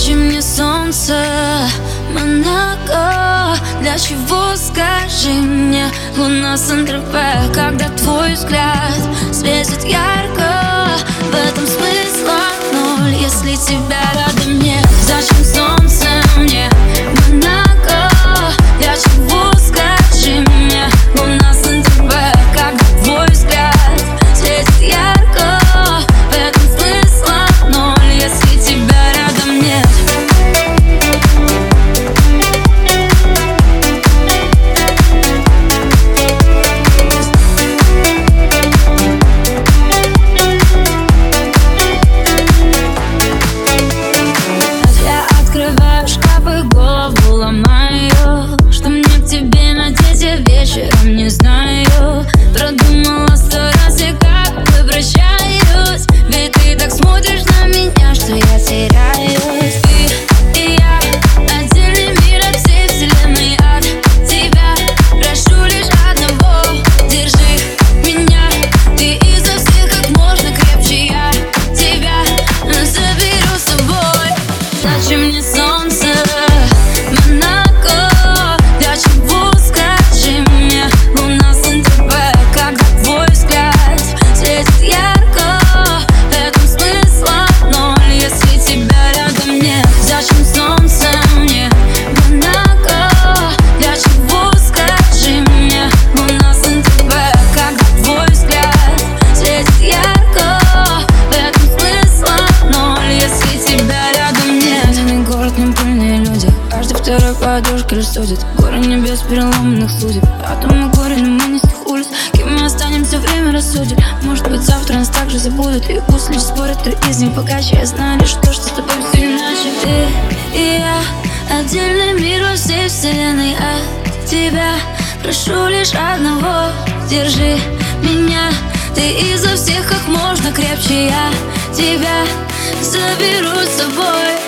Зачем мне солнце, Монако? Для чего, скажи мне, луна Сан-Тропе? Когда твой взгляд светит ярко, в этом смысла ноль, если тебя рядом нет. Зачем солнце мне, Монако? Для чего, скажи мне, луна Сан-Тропе? Когда твой взгляд светит ярко, в этом смысла ноль, если тебя рядом нет. Я открываю шкафы, голову ломаю. Что мне к тебе надеть, я вечером не знаю. Продумала 100 раз, и как возвращаюсь. Ведь ты так смотришь на меня, что я теряюсь. Ты и я, отдельный мир от всей вселенной. От тебя прошу лишь одного: держи меня. Ты изо всех как можно крепче, я тебя заберу с собой. Зачем мне солнце, Монако? Для чего, скажи мне, луна Сан-Тропе? Когда твой взгляд светит ярко, в этом смысла ноль, если тебя рядом нет. Зачем солнце мне, Монако? Для чего, скажи мне, луна Сан-Тропе? Когда твой взгляд светит ярко, в этом смысла ноль, если тебя рядом нет. Медленный город, не пыльные люди, каждый второй подушка лишь судит. Горы небес переломанных судеб, атомы горе, но мы не с тех улиц. Кем мы останемся, время рассудит. Может быть, завтра нас также забудут, и пусть лишь спорят, кто из них богаче. Я знаю лишь то, что с тобой все иначе. Ты и я, отдельный мир во всей вселенной. От тебя прошу лишь одного: держи меня. Ты изо всех как можно крепче, я тебя заберу с собой.